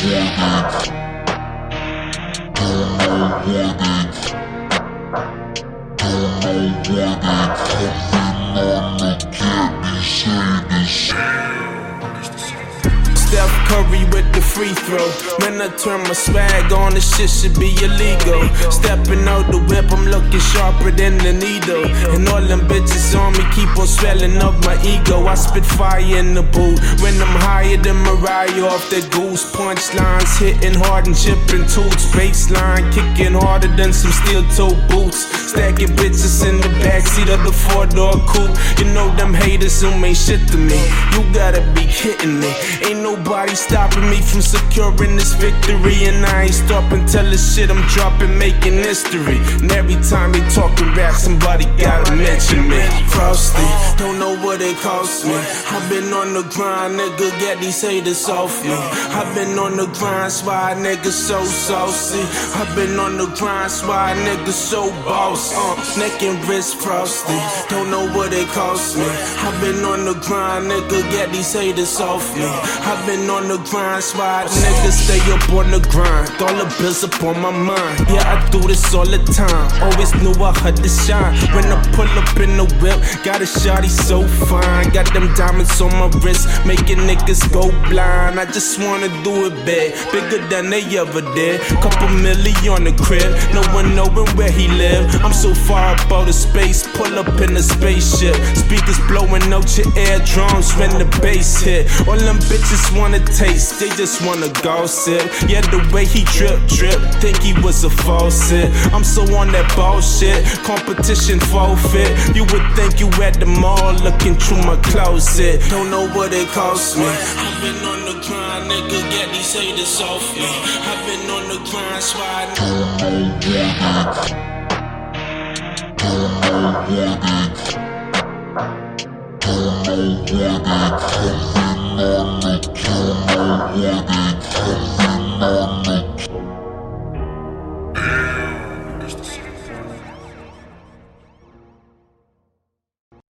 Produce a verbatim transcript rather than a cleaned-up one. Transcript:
Steph Curry with the free throw. When I turn my swag on, this shit should be illegal. Stepping out the whip, I'm looking sharper than the needle. And all them bitches on me keep on swelling up my ego. I spit fire in the booth when I'm higher than Mariah off that goose. Punchlines hitting hard and chipping toots. Baseline kicking harder than some steel toe boots. Stacking bitches in the backseat of the four-door coupe. You know them haters who ain't shit to me. You gotta be kidding me. Ain't nobody stopping me from securing this victory. And I ain't stopping till the shit I'm dropping making history. And every time they talking rap, somebody gotta mention me. Frosty, don't know what it cost me. I've been on the grind, nigga, get these haters off me. I've been on the grind, why niggas so saucy. I've been on the grind, why niggas so boss. Uh, neck and wrist frosty, don't know what it cost me. I've been on the grind, nigga, get these haters off me. I've been on the grind, why niggas stay up on the grind. All the bills up on my mind. Yeah, I do this all the time. Always knew I had to shine. When I pull up in the whip, got a shawty so fine. Got them diamonds on my wrist, making niggas go blind. I just wanna do it big, bigger than they ever did. Couple million on the crib, no one knowing where he live. I'm so far up out of space, pull up in a spaceship. Speakers blowing out your eardrums when the bass hit. All them bitches wanna taste, they just wanna gossip. Yeah, the way he drip, drip, think he was a faucet. I'm so on that bullshit, competition forfeit. You would think you at the mall looking through my closet. Don't know what it cost me. I've been on the grind, nigga, get these haters off me. I've been on the grind, so I know.